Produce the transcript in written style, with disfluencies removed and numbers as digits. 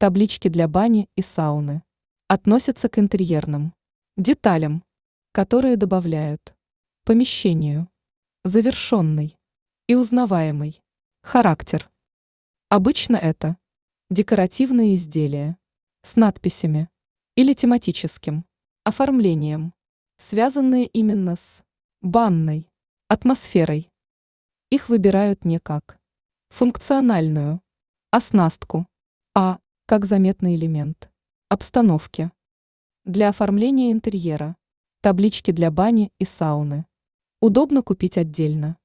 Таблички для бани и сауны относятся к интерьерным деталям, которые добавляют помещению завершенный и узнаваемый характер. Обычно это декоративные изделия с надписями или тематическим оформлением, связанные именно с банной атмосферой. Их выбирают не как функциональную оснастку, а как заметный элемент обстановки. Для оформления интерьера таблички для бани и сауны удобно купить отдельно.